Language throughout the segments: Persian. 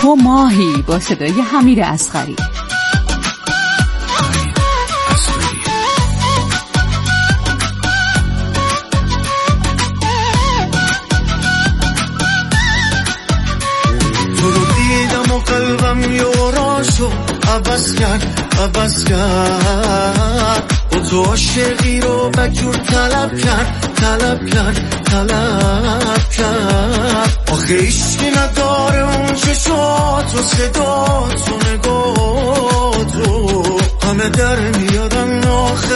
تو ماهی با صدای حمید اصغری. تو رو دیدم و قلبم یوراشو عوض کرد و تو عاشقی رو بجور طلب کرد آخه عشقی نداره اون چشات و صدات و نگات و همه در میارن آخه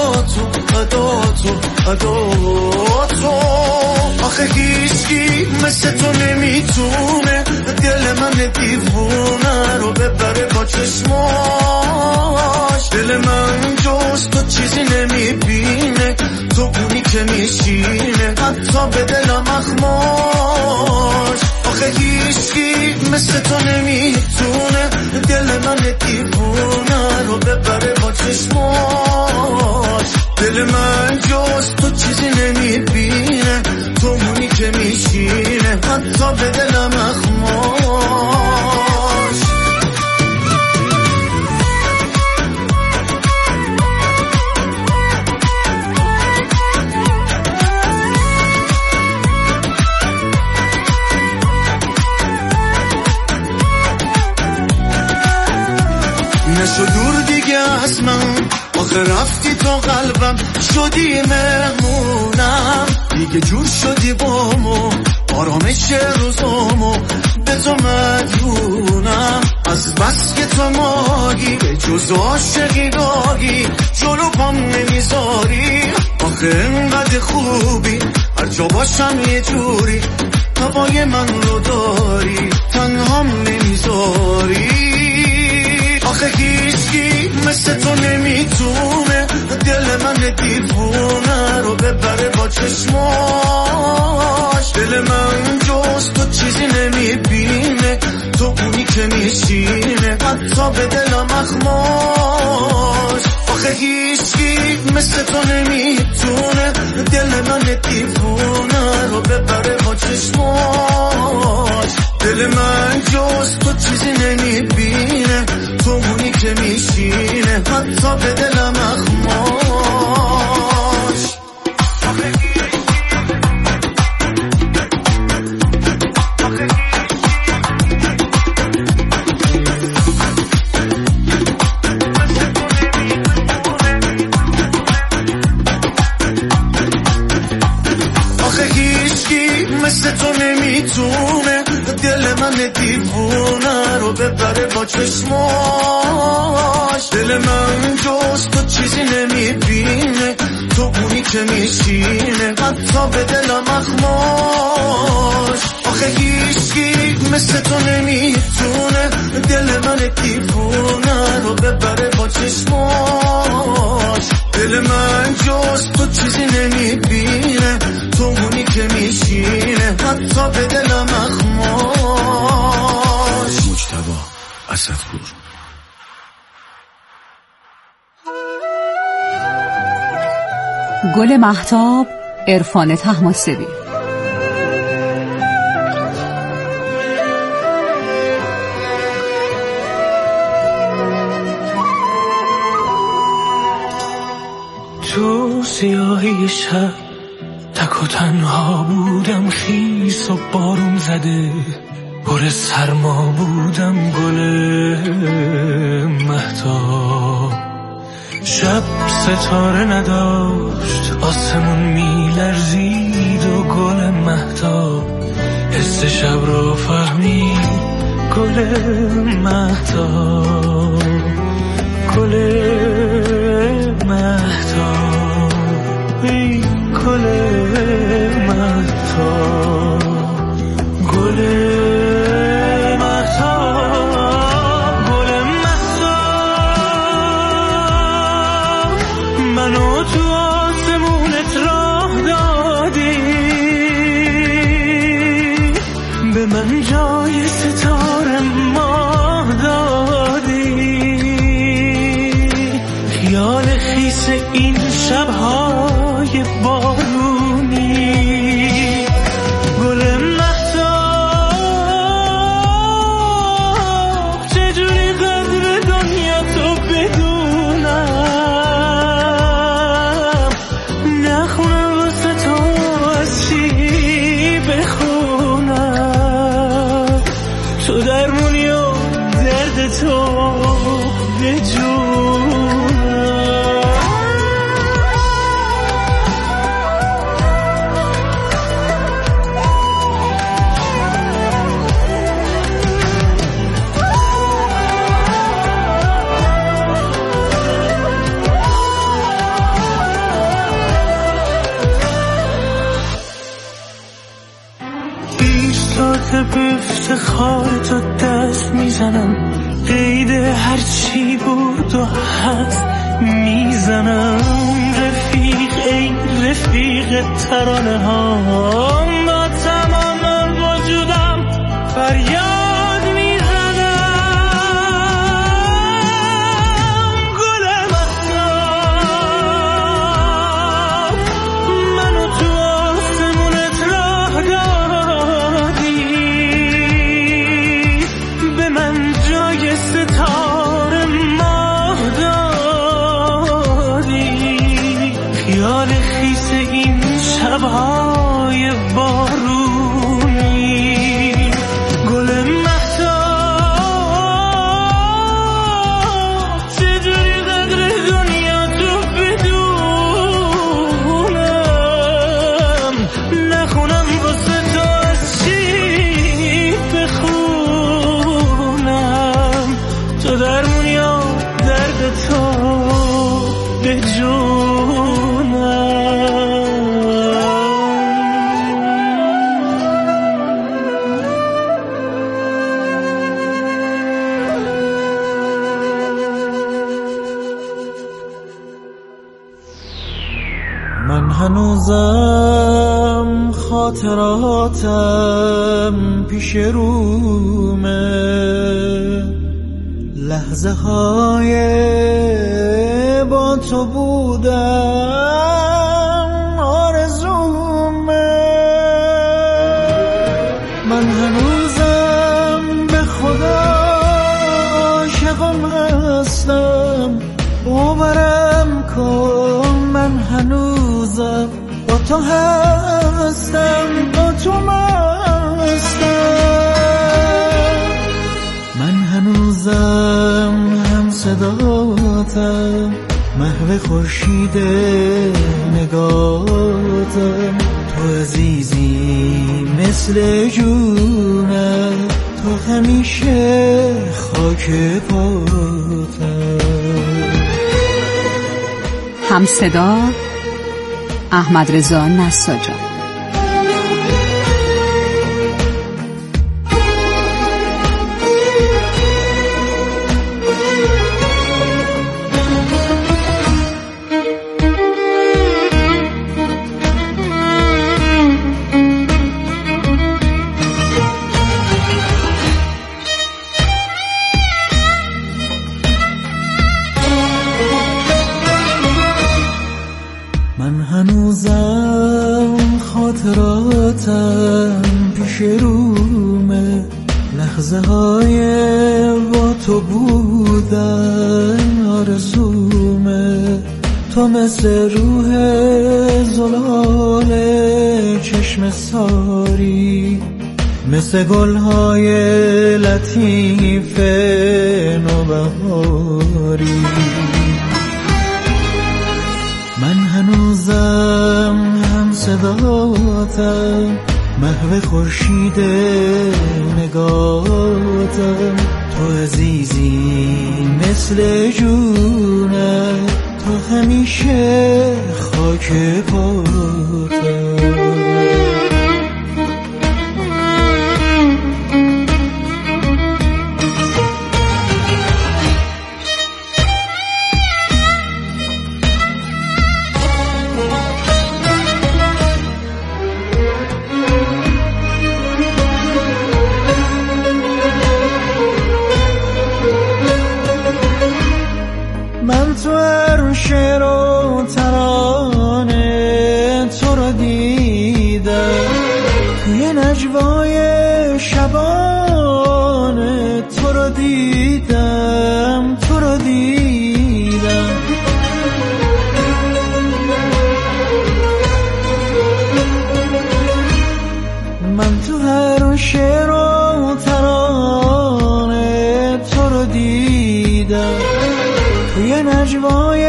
عداتو آخه هیچکی مثل تو نمیتونه دل من دیوونه رو ببره با چشماش. دل من جز تو چیزی نمیبینه، تو اونی که میشینه حتی به دلم اخماش. آخه هیچکی مثل تو نمیتونه دل من دیوونه رو ببره با چشماش. دل من جز تو چیزی نمیبینه، تو اونی که میشینه حتی به دلم اخماش. نشو دور دیگه از من، آخه رفتی تو قلبم شدی مهمونم. دیگه جور شدی بامو آرامش روزامو به تو مدیونم. از بس که تو ماهی به جز عاشقی راهی جلو پام نمیذاری. آخه انقدر خوبی هر جا باشم یه جوری هوای من رو داری تنهام نمیذاری. آخه هیچکی مثل تو نمیتونه دل من دیوونه رو ببره با چشماش. دل من جز تو چیزی نمیبینه، تو اونی که میشینه حتی به دلم اخماش. آخه هیچکی مثل تو نمیتونه دل من دیوونه رو ببره با چشماش. دل من جز تو چیزی نمیبینه، تو اونی که میشینه حتی به دلم اخماش. آخه هیچکی مثل تو نمیتونه دل من دیوونه رو ببره با چشماش. دل من جز تو چیزی نمیبینه، تو اونی که میشینه حتی به دلم اخماش. آخه هیچکی مثل تو نمیتونه دل من دیوونه رو ببره با چشماش. دل من جز تو چیزی نمیبینه، تو اونی که میشینه حتی به دلم اخماش. مجتبی اسدپور. گل مهتاب، عرفان طهماسبی. تو سیاهی شب تک و تنها بودم، خیس و بارون زده پر سرما بودم. گل مهتاب شب ستاره نداشت، آسمون میلرزید و گل مهتاب حس شب رو فهمید. گل مهتاب، گل مهتاب، ای گل مهتاب، گل منو تو آسمونت راه دادی، به من جای ستاره ماه دادی. خیال خیس این شبهای بارونی، گل مهتاب تو درمونی و درد تو به جونم. به افتخار تو دست میزنم، قید هرچی بود و هست میزنم. رفیق ای رفیق ترانه ها، با تمام وجودم فریاد میزنم. گل مهتاب منو تو آسمونت راه دادی، به من جای ستاره ماه دادی. خیال خیس این شبهای بارونی، گل مهتاب چجوری قدر دنیا تو بدونم، نخونم واسه تو از چی بخونم. تو درمونی و درد تو به جونم. من هنوزم خاطراتم پیش رومه، لحظه های با تو بودم آرزومه. من هنوزم به خدا عاشقم هستم، باورم کن. من هنوزم با تو هستم، با تو هستم. من هنوزم هم صداتم، محو خورشید نگاتم. تو عزیزی مثل جونم، تو همیشه خاک پاتم. هم صدا احمد رضا نساجان. من هنوزم خاطراتم پیش رومه، لحظه های با تو بودن آرزومه. تو مثل روح زلال چشم ساری، مثل گلهای لطیف نوبهاری. من هنوزم هم صداتم، محو خورشید نگاتم. تو عزیزی مثل جونم، تو همیشه خاک پاتم. من تو هر شعر و ترانه نجوای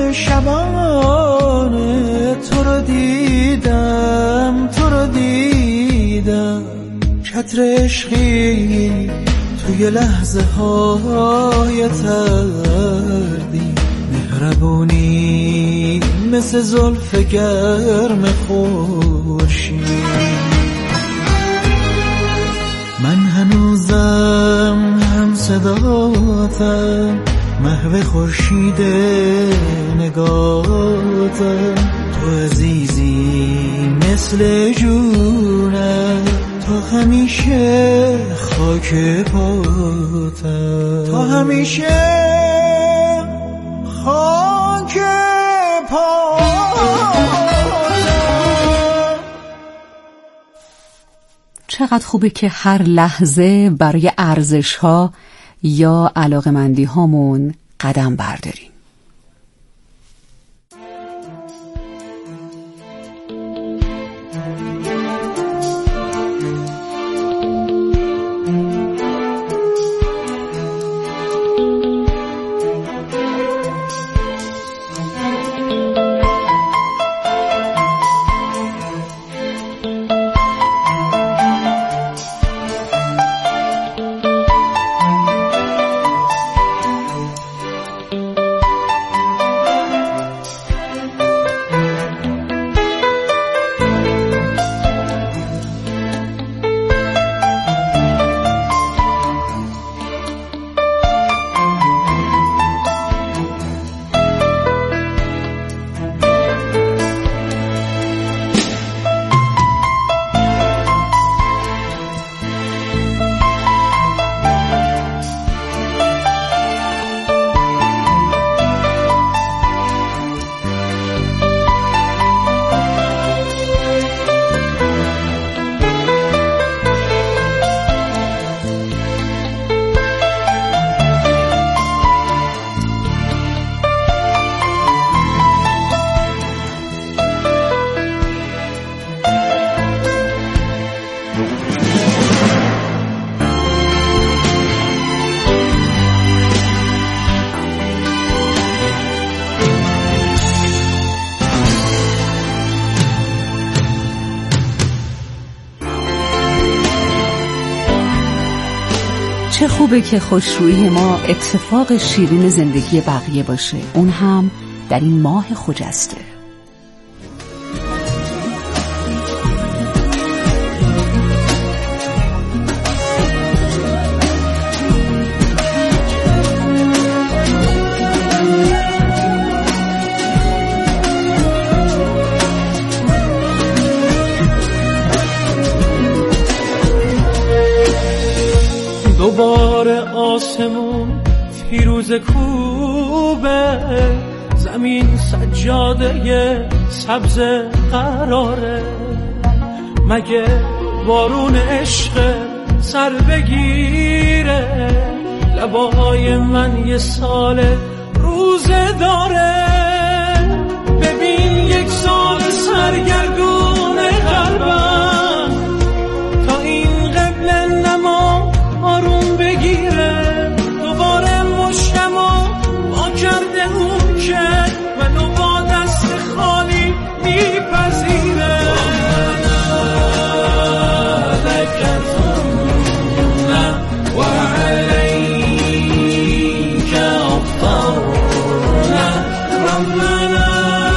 شبانه تو رو دیدم چتر عشقی توی لحظه های تردی مهربونی مثل زلف گرم خورشید. من هنوزم هم صداتم محو خورشید نگاتم. تو عزیزی مثل جونم تا همیشه خاک پاتم. تا همیشه خاک پاتم. چقدر خوبه که هر لحظه برای ارزش‌ها یا علاقه‌مندی هامون قدم برداریم. چه خوبه که خوشرویی ما اتفاق شیرین زندگی بقیه باشه، اون هم در این ماه خجسته. دوباره آسمون فیروز کوبه، زمین سجاده سبز قراره. مگه بارون عشق سر بگیره، لبای من یه سال روزه داره. ببین یک سال سرگردون قلبم تا این قبل نما آروم بگیره. دوباره مشتمو با کرده اون که منو با دست خالی میپذیره. و علیک افطرنا ربنا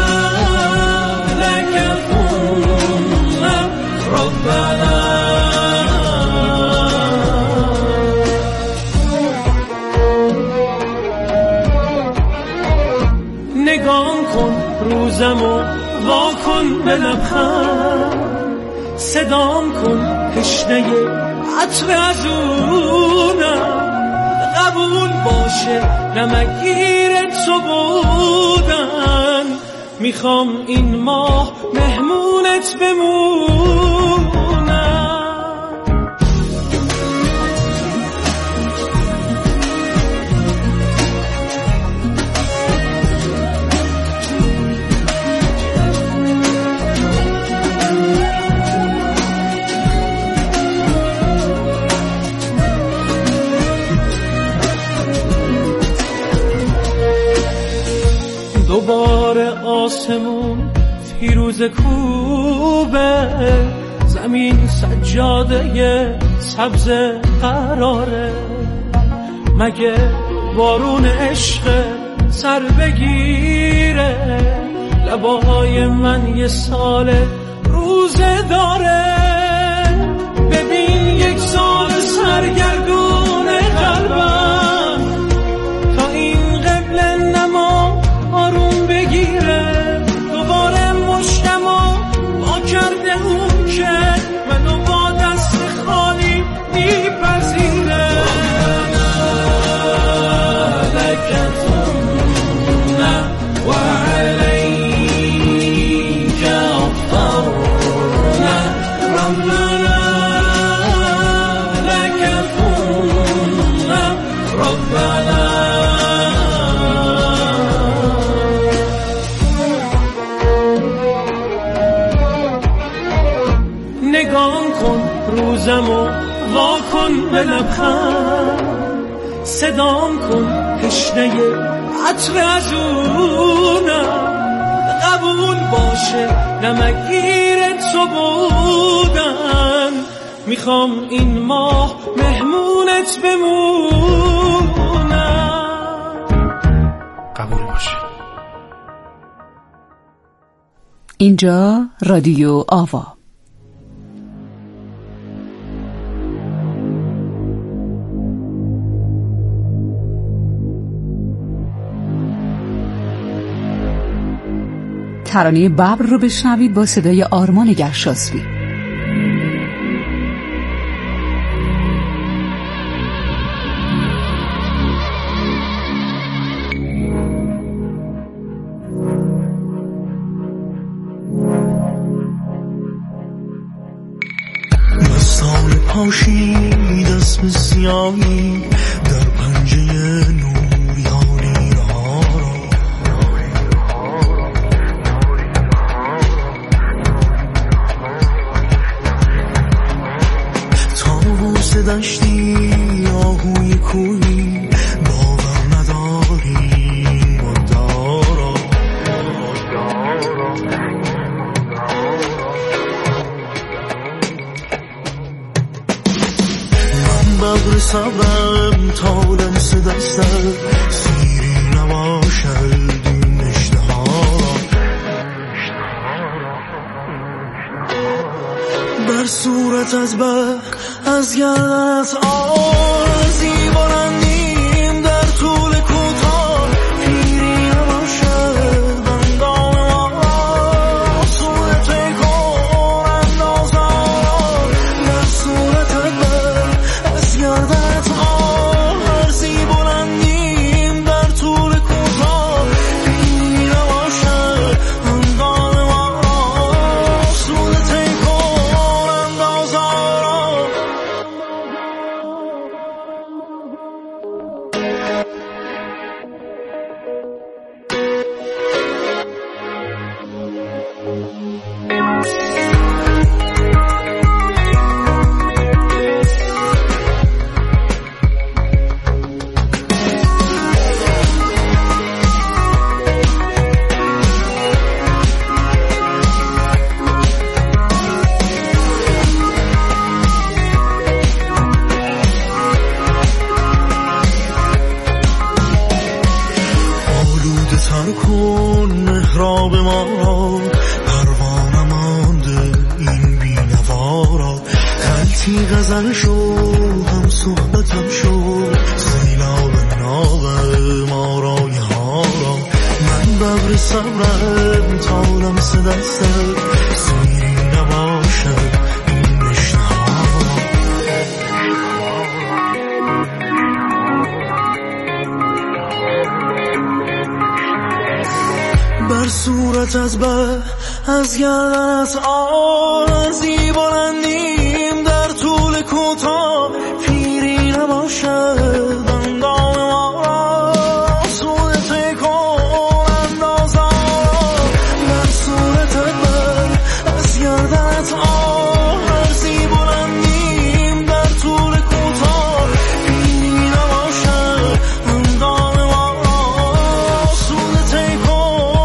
لك قمنا ربنا. نگام کن روزمو واکن به لبخند، صدام کن تشنه عطر از اونم. قبول باشه نمگیر تو بودن، میخوام این ماه مهمونت بمونم. دوباره آسمون فیروز کوبه، زمین سجاده سبز قراره. مگه بارون عشق سر بگیره، لبای من یه سال روزه داره. ببین یک سال سرگردون قلبم تا این قبل نما آروم بگیره. دوباره مشتما با کرده اون که منو با دست خالی میپذیره. نگاه کن روزمو واکن به لبخند، صدام کن تشنه عطر از اونم. قبول باشه نمگیر تو بودن، میخوام این ماه مهمونت بمونم. قبول باشه. اینجا رادیو آوا. ترانه ببر رو بشنوید با صدای آرمان گرشاسبی. دستان پاشید اسم سیاهی در پنجه نوریانی ها را، تابوس دشتی آهوی کوی باور نداری مدارا. ببر صبرم تا لمس دستت سیری نباشد این اشتها را. بر صورت از بر از گردنت آرزی بلندیم در طول کوتاه، پیری نباشد بندام ما صورت کن اندازم. بر صورتت بر از گردنت آرزی بلندیم در طول کوتاه، پیری نباشد بندام ما صورت کن اندازم. تر کن محراب ما را، پروانه مانده این بی‌نوا را. خلطی غزل شو هم صحبتم شو، سیلاب ناب ما رای ها را. من ببر صبرم تا لمس دستت سیری نباشد این اشتها را. بر صورت از بر از گردنت آرزی بلندیم در طول کوتاه، پیری نباشد بندام ما صورت کن اندازم. بر صورتت بر از گردنت آرزی بلندیم در طول کوتاه، پیری نباشد بندام ما صورت کن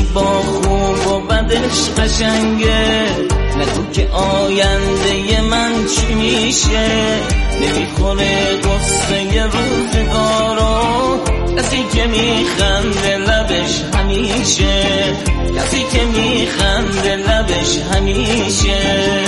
با خوب و بدش قشنگه، نگو که آینده من چی میشه. نمیخوره قصه روزگارو کسی که میخنده لبش همیشه، کسی که میخنده لبش همیشه.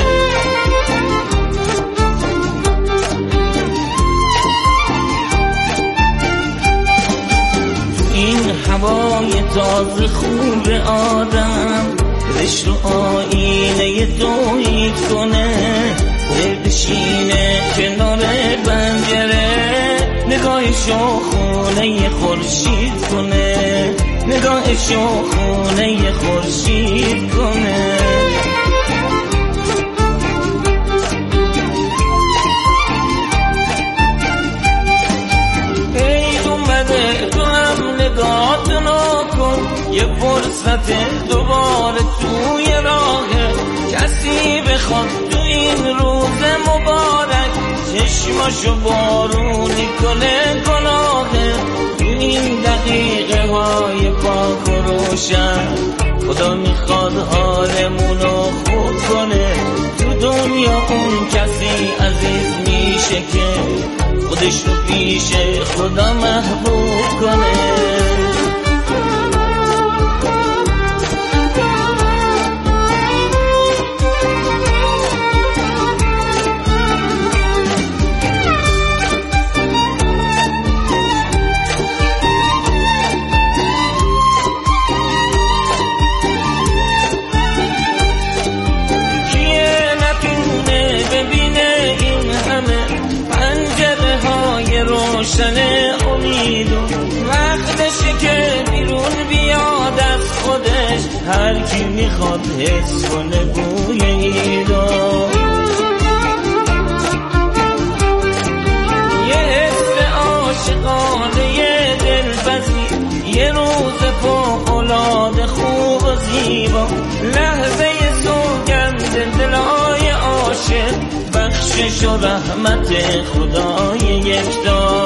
این هوای تازه خوب آدم دلش رو آینه توحید کنه، بشینه کنار پنجره نگاهشو خونه خورشید کنه، نگاهشو خونه خورشید کنه. ای اومده تو هم نگاهت نکن، یه فرصت دوباره توی راهه. کسی بخواد تو این روز مبارک چشماشو بارونی کنه گناهه. تو این دقیقه های پاک و روشن خدا میخواد حالمونو خوب کنه. تو دنیا اون کسی عزیز میشه که خودش رو پیش خدا محبوب کنه. روشن امید وقتشه که بیرون بیاد از خودش، هر کی میخواد حس کنه بوی ایدو. یه حس عاشقانه یه دلپذیر، یه روز فوق‌العاده خوب و زیبا، لحظه سوگند دلای عاشق، بخشش و رحمت خدای یکتا.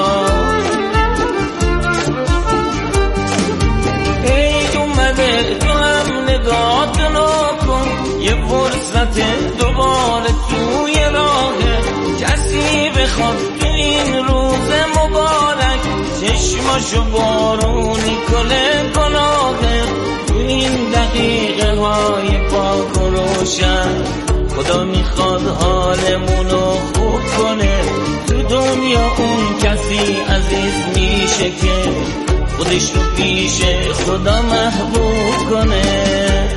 ای اومده تو هم نگاهت نکن، یه فرصت دوباره توی راهه. کسی بخواد تو این روز مبارک چشماشو بارونی کنه گناهه. تو این دقیقه های پاک و روشن خدا میخواد حالمونو خوب کنه. تو دنیا اون کسی عزیز میشه که خودش رو پیش خدا محبوب کنه.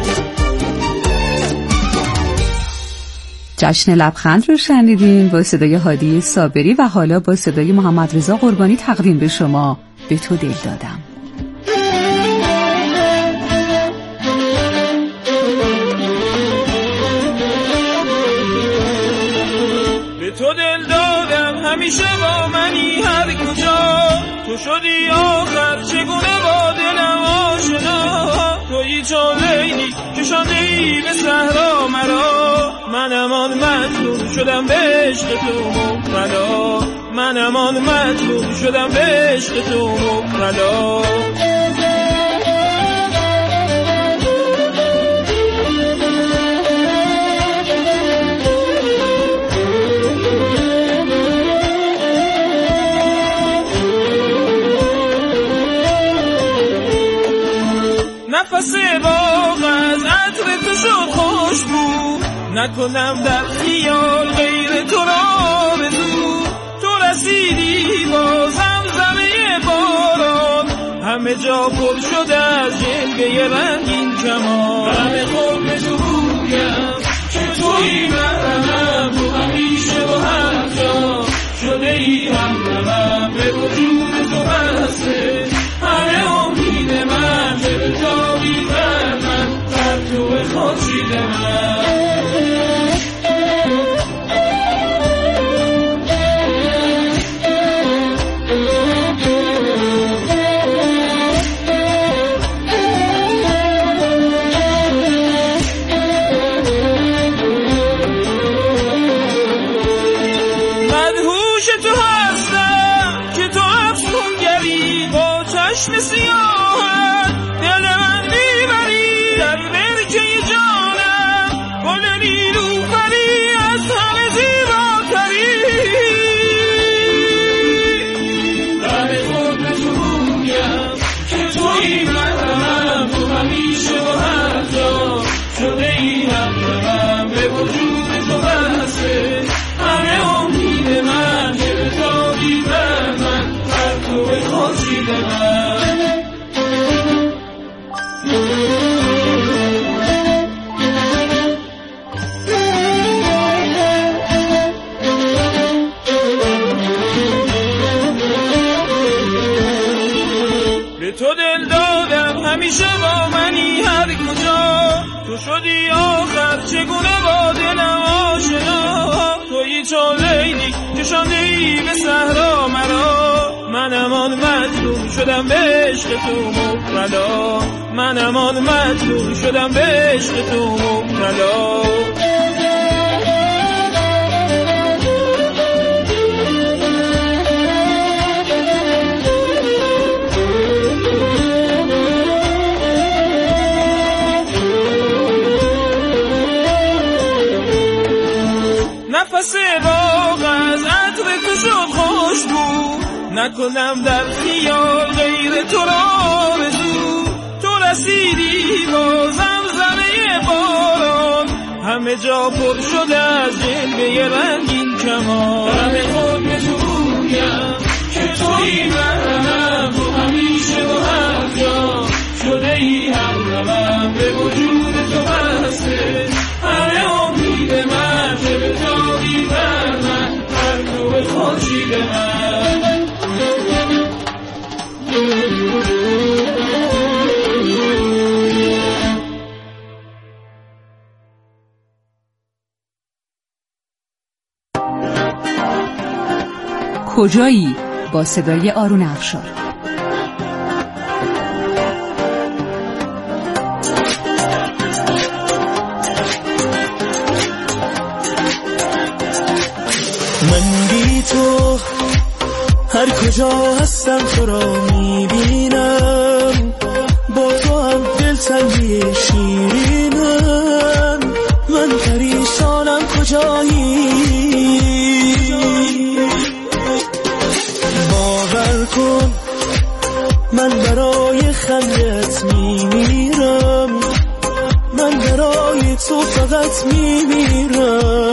جشن لبخند رو شنیدیم با صدای هادی صابری و حالا با صدای محمد رضا قربانی تقدیم به شما به تو دل دادم. تو دل دادم همیشه با منی هر کجا، تو شدی آخر چگونه با دلم آشنا. تویی چون لیلی کشانده‌ای به صحرا مرا، منم آن مظلوم شدم به عشق تو مبتلا، منم آن مظلوم شدم به عشق تو مبتلا. نفس باغ از عطر تو شد خوشبو، نکنم در خیال غیر تو را بدو. تو رسیدی با زمزمه باران، همه جا پر شده از جلوه رنگین کمان. همه خوب به تو بویم که تویی محرمم، تو همیشه و هر جا شده ای همرمم. به وجود تو بسته همه امید من، به جایی من در تو خورشید من. به تو دل دادم همیشه با منی هر کجا، تو شدی آخر چگونه با دلم آشنا، تویی چون لیلی که شاندی به صحرا مرا، منم آن مجنون شدم به عشق تو مبتلا، منم آن مجنون شدم به عشق تو مبتلا. نفس باغ از عطر تو شد خوشبو، نکنم در خیال غیر تو را آرزو، تو رسیدی با زمزمه باران، همه جا پر شده از جلوه رنگین کمان، همه خود به تو گویم که تویی محرمم، تو همیشه و هر جا شده ای همرمم، به وجود تو بسته همه امید من، که به جایی بر من هر نوع خورشید من. کجایی با صدای آرون افشار. من بی تو هر کجا هستم تو را میبینم، با تو هم دلتنگی شیرینم، من پریشانم کجایی، باور کن من برای خندت میمیرم، من برای تو فقط میمیرم.